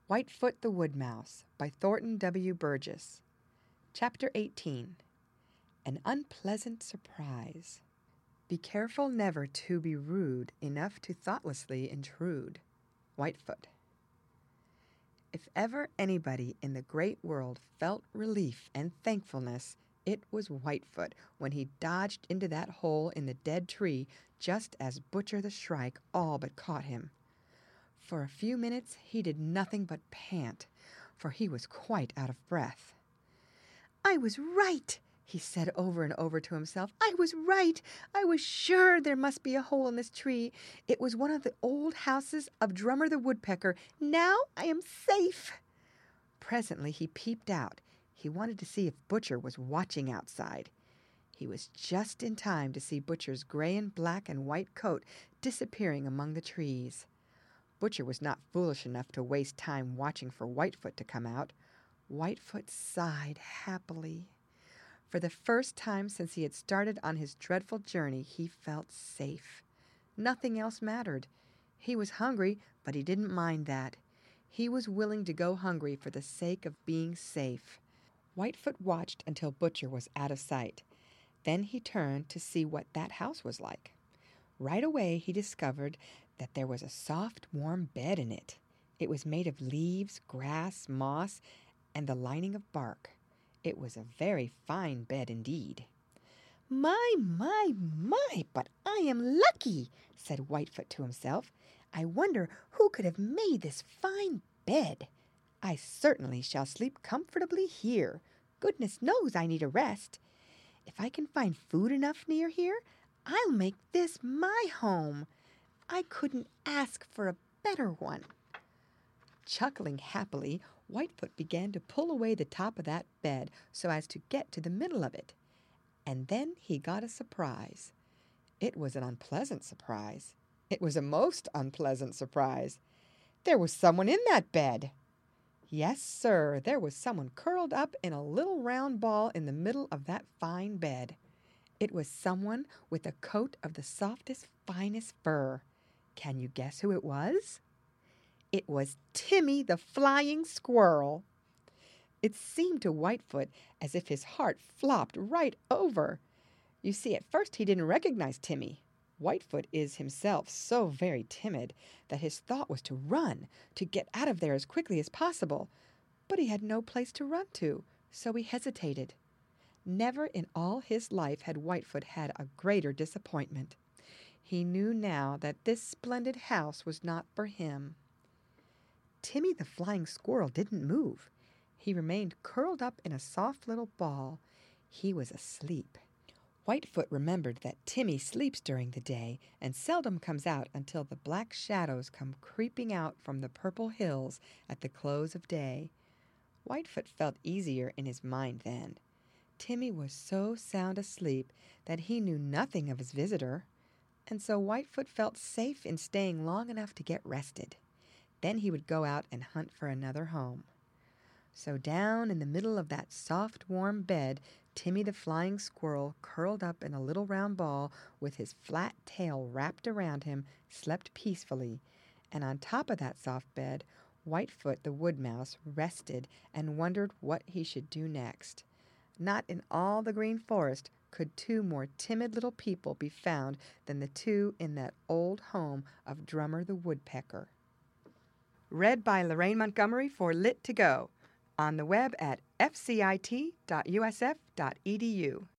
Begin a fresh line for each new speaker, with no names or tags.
Whitefoot the Wood Mouse by Thornton W. Burgess. Chapter 18. An Unpleasant Surprise. Be careful never to be rude enough to thoughtlessly intrude. Whitefoot. If ever anybody in the great world felt relief and thankfulness, it was Whitefoot when he dodged into that hole in the dead tree just as Butcher the Shrike all but caught him. For a few minutes he did nothing but pant, for he was quite out of breath. "I was right," he said over and over to himself. "I was right. I was sure there must be a hole in this tree. It was one of the old houses of Drummer the Woodpecker. Now I am safe." Presently he peeped out. He wanted to see if Butcher was watching outside. He was just in time to see Butcher's gray and black and white coat disappearing among the trees. Butcher was not foolish enough to waste time watching for Whitefoot to come out. Whitefoot sighed happily. For the first time since he had started on his dreadful journey, he felt safe. Nothing else mattered. He was hungry, but he didn't mind that. He was willing to go hungry for the sake of being safe. Whitefoot watched until Butcher was out of sight. Then he turned to see what that house was like. Right away he discovered that there was a soft, warm bed in it. It was made of leaves, grass, moss, and the lining of bark. It was a very fine bed indeed. My, but I am lucky," said Whitefoot to himself. "I wonder who could have made this fine bed. I certainly shall sleep comfortably here. Goodness knows I need a rest. If I can find food enough near here, I'll make this my home. I couldn't ask for a better one." Chuckling happily, Whitefoot began to pull away the top of that bed so as to get to the middle of it. And then he got a surprise. It was an unpleasant surprise. It was a most unpleasant surprise. There was someone in that bed. Yes, sir, there was someone curled up in a little round ball in the middle of that fine bed. It was someone with a coat of the softest, finest fur. Can you guess who it was? It was Timmy the Flying Squirrel. It seemed to Whitefoot as if his heart flopped right over. You see, at first he didn't recognize Timmy. Whitefoot is himself so very timid that his thought was to run, to get out of there as quickly as possible. But he had no place to run to, so he hesitated. Never in all his life had Whitefoot had a greater disappointment. He knew now that this splendid house was not for him. Timmy the Flying Squirrel didn't move. He remained curled up in a soft little ball. He was asleep. Whitefoot remembered that Timmy sleeps during the day and seldom comes out until the black shadows come creeping out from the purple hills at the close of day. Whitefoot felt easier in his mind then. Timmy was so sound asleep that he knew nothing of his visitor, and so Whitefoot felt safe in staying long enough to get rested. Then he would go out and hunt for another home. So down in the middle of that soft, warm bed, Timmy the Flying Squirrel, curled up in a little round ball with his flat tail wrapped around him, slept peacefully. And on top of that soft bed, Whitefoot the Wood Mouse rested and wondered what he should do next. Not in all the Green Forest could two more timid little people be found than the two in that old home of Drummer the Woodpecker. Read by Lorraine Montgomery for Lit2Go. On the web at fcit.usf.edu.